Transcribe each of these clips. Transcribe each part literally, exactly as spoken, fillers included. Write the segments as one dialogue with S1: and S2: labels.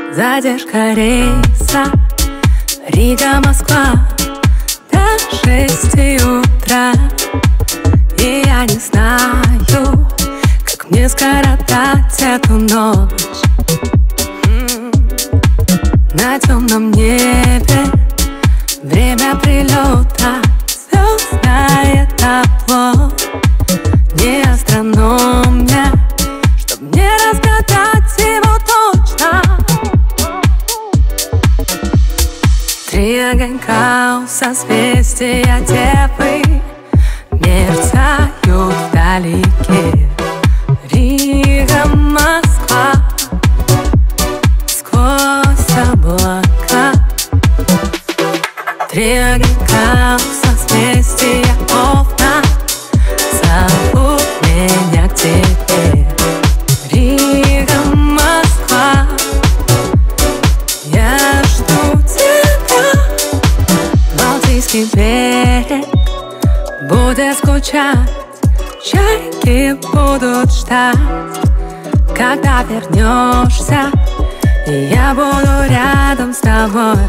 S1: Задержка рейса Рига-Москва до шести утра. И я не знаю, как мне скоротать эту ночь. На темном небе время прилета, звездное табло. Не астрономия, чтоб не разгадать его точно. Три огонька у созвездия Девы мерцают вдалеке. Рига, Москва, сквозь облака. Три огонька у созвездия Овна зовут меня к тебе. Рига, Москва, я жду тебя. Балтийский берег будет скучать, чайки будут ждать, когда вернешься, и я буду рядом с тобой.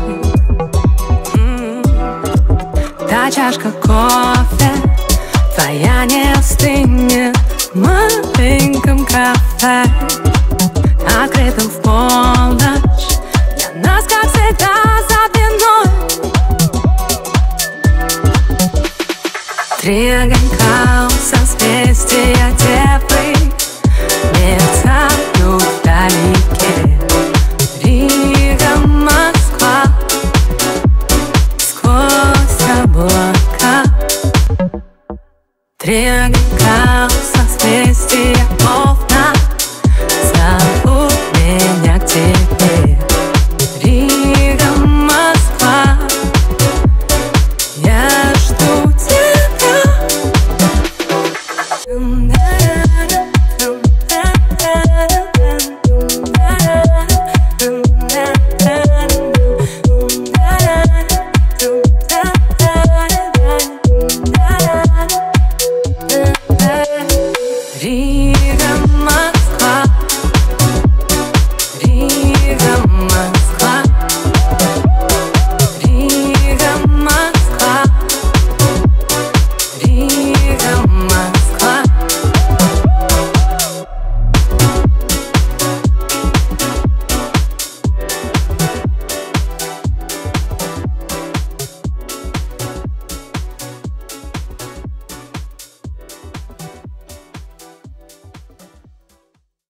S1: Та чашка кофе твоя не остынет в маленьком кафе, открытым в полночь для нас, как всегда, за виной. Три огонька у созвездия Девы мерцают вдалеке. Рига, Москва, сквозь облака. Три огонька.